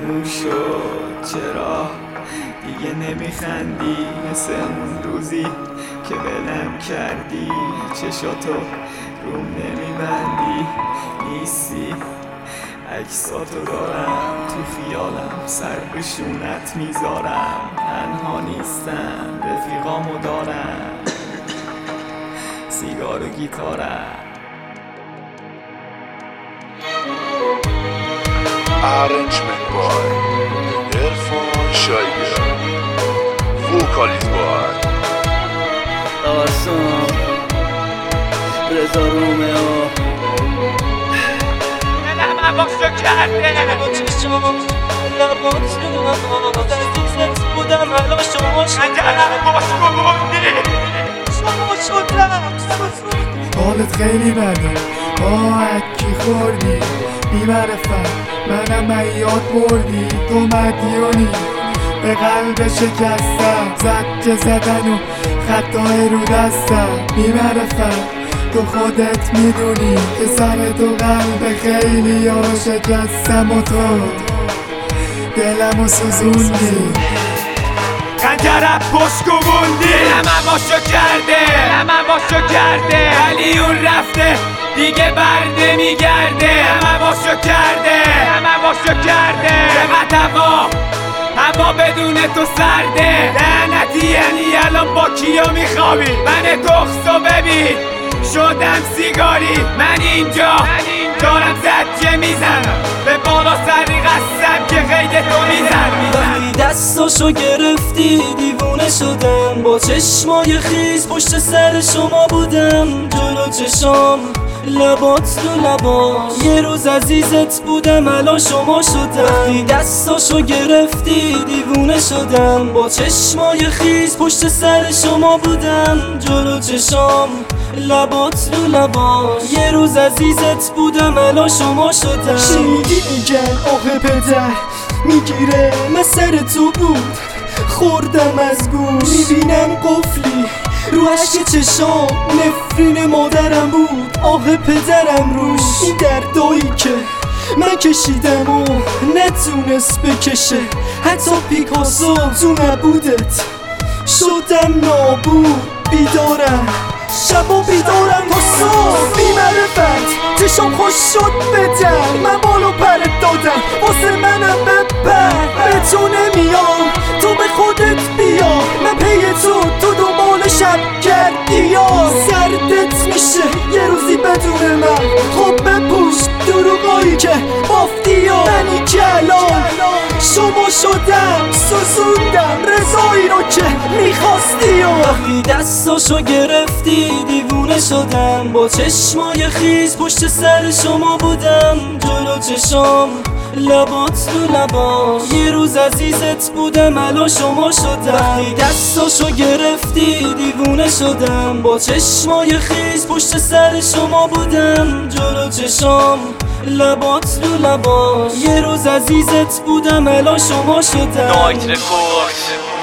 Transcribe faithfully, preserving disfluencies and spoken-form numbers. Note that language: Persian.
فراموش شد. چرا دیگه نمیخندی مثل اون روزی که بلم کردی؟ چشاتو روم نمیبندی، نیستی. عکساتو دارم تو خیالم، سر به شونت میذارم. تنها نیستم، رفیقامو دارم، سیگار و گیتارم. Arrangement by Erfan Şaygır. Vocalist by آرسان رضا رومئو. دلم عباسو کرده با چشم لبات رو نماز عزیزت بودم الان شما شدم. دلم باسکو بودی شما شدم. حالت خیلی بده، آکی خوردی بی‌معرفت، منم میاد بردی. تو مدیونی به قلب شکستم، زد که زدن و خطای رو دستم. بی‌معرفت تو خودت میدونی که سر تو قلب خیلی ها شکستم و تو دلمو سوزوندی. خنجرم پشکو موندی، دلم عباسو کرده، دلم عباسو کرده. ولی اون رفته دیگه بر نمیگرده. دلم عباسو کرده، دلم عباسو کرده. چقدر هوا هوا بدون تو سرده. لعنتی یعنی الان با کیا میخوابی؟ من تخصو ببین شدم سیگاری. من اینجا دارم زجه میزنم، به بالا سری قسم که قید تو میزنم. وقتی دستاشو گرفتی دیوونه شدم، با چشمای خیز پشت سر شما بودم. جلو چشام لبات تو لبا، یه روز عزیزت بودم الان شما شدم. وقتی دستاشو گرفتی دیوونه شدم، با چشمای خیز پشت سر شما بودم. جلو چشام لبات رو لبا، یه روز عزیزت بودم الان شما شدم. شنیدی میگن آخه پدر میگیره، من سر تو بود خوردم از گوش. میبینم قفلی رو عشق چشام، نفرین مادرم بود آه پدرم روش. این دردایی که من کشیدم و نتونست بکشه حتی پیکاسو، تو نبودت شدم نابود. بیدارم شبا بیدارم تا صبح. بی‌معرفت چشام خوش شد بدم، من بالو پرت دادم واسه منم بپر. به تو نمیام تو به خودت بیا، من پی تو تو دنبال شب کردی یا سردت میشه یه روزی بدون من. خب بپوش دروغایی که بافتی یا منی که الان شما شدم، سوزوندم رضایی رو که میخواستی. یا وقتی دستاشو گرفتی دیوونه شدم، با چشمای خیز پشت سر شما بودم. جلو چشام لبات رو لبا، یه روز عزیزت بودم الان شما شدم. وقتی دستاشو گرفتی دیوونه شدم، با چشمای خیز پشت سر شما بودم. جلو چشام لبات رو لبا، یه روز عزیزت بودم الان شما شدم. نایت رکورد